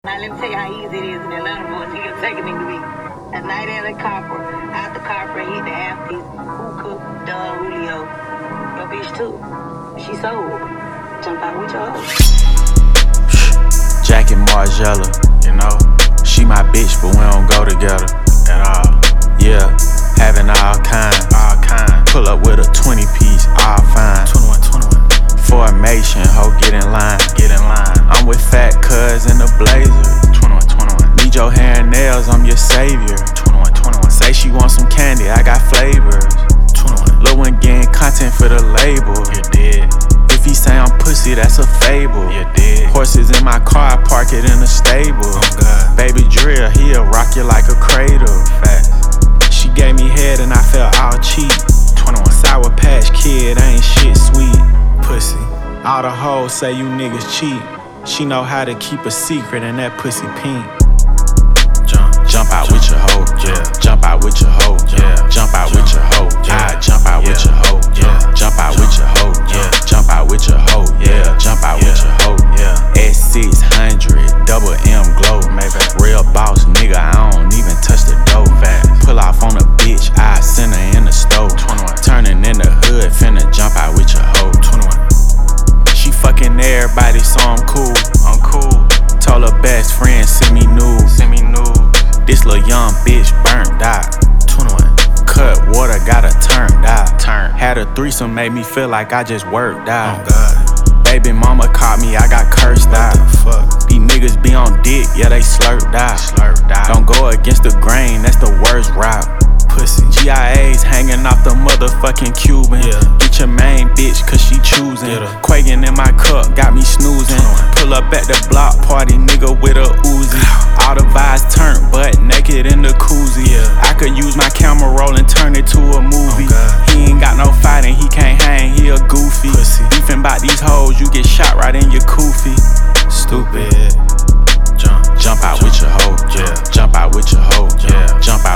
Now let me tell you how easy it is in Atlanta, boys. You can take a nigga week. A night at the copper, out the copper, hit the amphies, hookah, Doug, Julio. Your bitch too. She sold. Jump out with your hoe. Jack and Margella, you know. She my bitch, but we don't go together at all. Yeah, having all kind. Pull up with a 20-piece, all fine. 21. Formation, ho, get in line. I'm with Fat Cuz in the blazer. 21. Need your hair and nails, I'm your savior. 21. Say she want some candy, I got flavors. 21. Lil' one getting content for the label. You dead. If he say I'm pussy, that's a fable. You dead. Horses in my car, I park it in the stable. Oh God. Baby drill, he'll rock you like a cradle. Facts. She gave me head and I felt all cheap. 21. Sour Patch Kid, ain't shit sweet. Pussy. All the hoes say you niggas cheat. She know how to keep a secret and that pussy pink. Jump out with your hoe, yeah. Jump out with your hoe, yeah. Jump out with your hoe, yeah. Jump out with your hoe, yeah. Jump out with your hoe, yeah. Jump out with your hoe, yeah. Jump out with your hoe, yeah. S600, double M glow, real boss nigga, I don't even touch the dough. Pull off on a bitch, I send her in the stove. Turning in the hood, finna jump out with your hoe. She fucking everybody, so I'm cool. Told her best friend, send me nudes. This little young bitch burnt out. 21. Cut water, got her turned out. Had a threesome, made me feel like I just worked out. Oh God. Baby mama caught me, I got cursed out. These niggas be on dick, yeah, they slurped out. Don't go against the grain, that's the worst route. Pussy. GIAs hanging off the motherfucking Cuban. Yeah. Get your main bitch, cause she choosing. Quaking in my cup, got me snoozing. Pull up at the block party, nigga with a Uzi. All the vibes turned, butt naked in the koozie. I could use my camera roll and turn it to a movie. He ain't got no fighting, he can't hang, he a goofy. Beefing about these hoes, you get shot right in your koofy. Stupid. Jump out with your hoe, yeah. Jump out with your hoe, yeah. Jump out